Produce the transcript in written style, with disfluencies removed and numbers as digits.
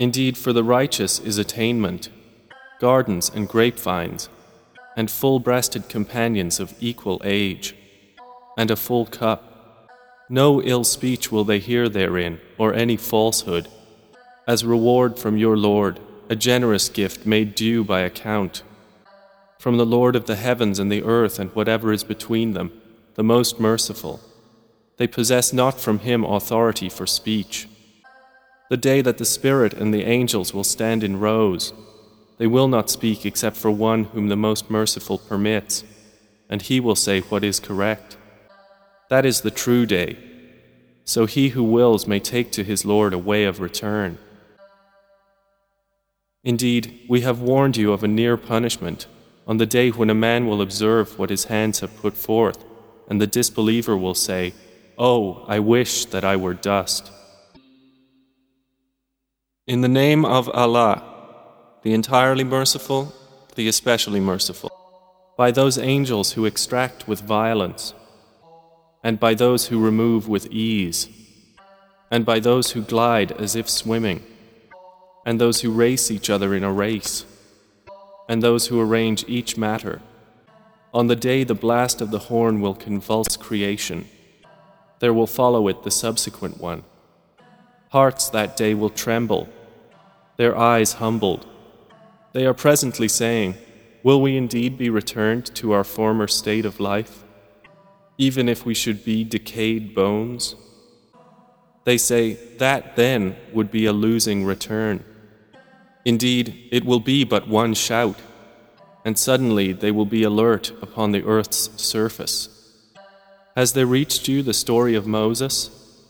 Indeed, for the righteous is attainment, gardens and grapevines, and full-breasted companions of equal age, and a full cup. No ill speech will they hear therein, or any falsehood. As reward from your Lord, a generous gift made due by account. From the Lord of the heavens and the earth and whatever is between them, the most merciful. They possess not from him authority for speech. The day that the Spirit and the angels will stand in rows, they will not speak except for one whom the most merciful permits, and he will say what is correct. That is the true day, so he who wills may take to his Lord a way of return. Indeed, we have warned you of a near punishment on the day when a man will observe what his hands have put forth, and the disbeliever will say, "Oh, I wish that I were dust." In the name of Allah, the entirely merciful, the especially merciful, by those angels who extract with violence, and by those who remove with ease, and by those who glide as if swimming, and those who race each other in a race, and those who arrange each matter. On the day the blast of the horn will convulse creation. There will follow it the subsequent one. Hearts that day will tremble, their eyes humbled. They are presently saying, "Will we indeed be returned to our former state of life, even if we should be decayed bones?" They say, that then would be a losing return. Indeed, it will be but one shout, and suddenly they will be alert upon the earth's surface. Has there reached you the story of Moses?